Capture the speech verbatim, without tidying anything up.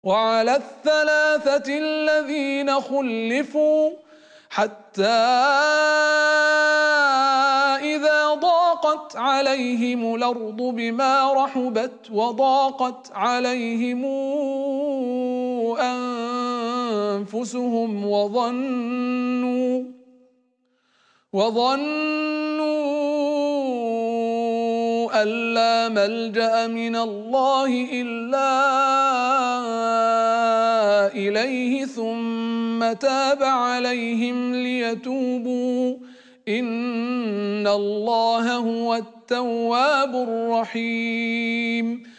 وعلى الثلاثة الذين خلفوا حتى إذا ضاقت عليهم الأرض بما رحبت وضاقت عليهم أنفسهم وظنوا وظنوا أن لا ملجأ من الله إلا إليه ثم تاب عليهم ليتوبوا إن الله هو التواب الرحيم